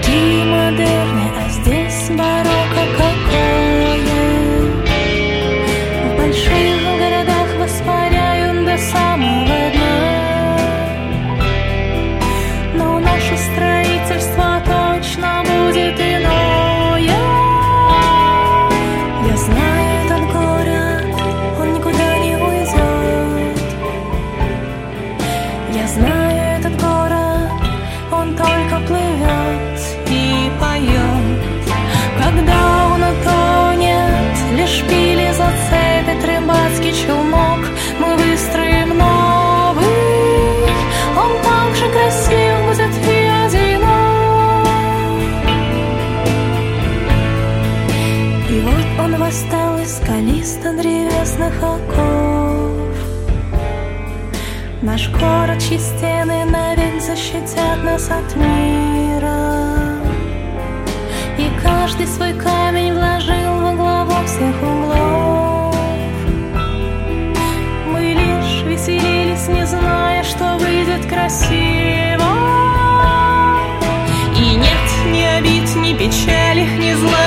России модерны, а здесь барокко какое. В больших городах воспаряют до самого дна, но наше строительство точно будет иное. Я знаю этот город, он никуда не уйдет. Я знаю этот город, он только плывет и поет. Когда он утонет, лишь пили зацепит рыбацкий челнок, мы выстроим новый. Он так же красив будет и одинок. И вот он восстал из скалисто-древесных оков. Наш город, чьи стены навек защитят нас от мира. И каждый свой камень вложил во главу всех углов. Мы лишь веселились, не зная, что выйдет красиво. И нет ни обид, ни печали, ни зла,